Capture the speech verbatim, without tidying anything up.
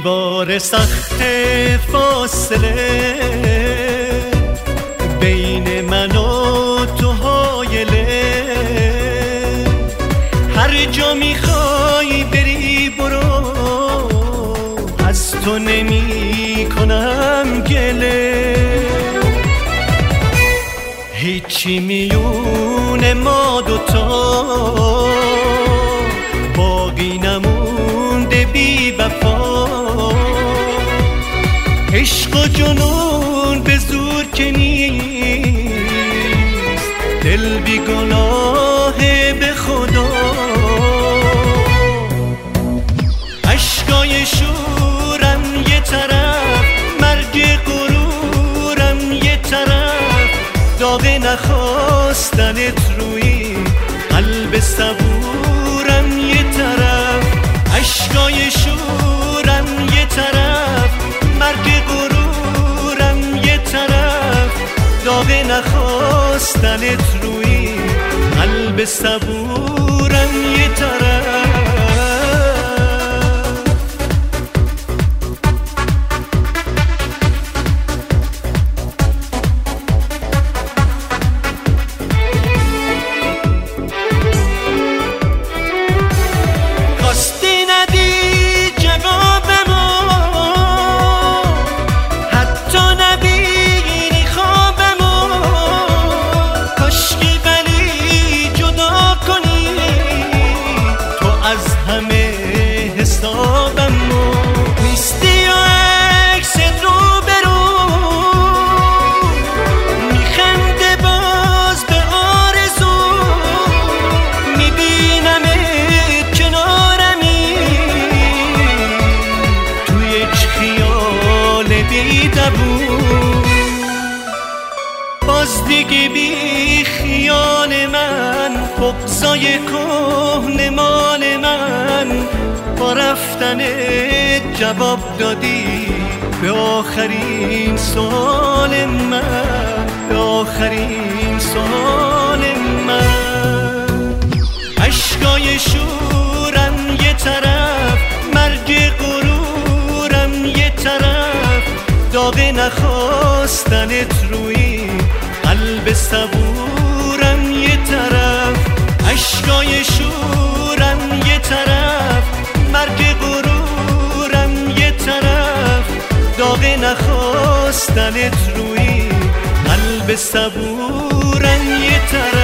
دیوار سخت فاصله بین من و تو هایله، هر جا میخوای بری برو، از تو نمی کنم گله. هیچی میون ما دوتا باقی نمونده بی وفا، عشق و جنون به زور که نیست، دل بی گناه به خدا. عشقای شورم یه طرف، مرگ غرورم یه طرف، داغ نخواستنت روی قلب صبورم یه طرف. عشقای شورم یه طرف، مرگ غرورم یه طرف، داغ نخواستنت روی قلب صبورم یه طرف. باز دیگه بی خیال من، بغضای کهنه مال من، با رفتن جواب دادی به آخرین سوال من، به آخرین سوال من. عشقای شورم یه طرف، مرگ غرورم یه طرف، داغ نخواستنت روی قلب صبورم یه طرف. عشقای شورم یه طرف، مرگ غرورم یه طرف، داغ نخواستنت روی قلب صبورم یه طرف.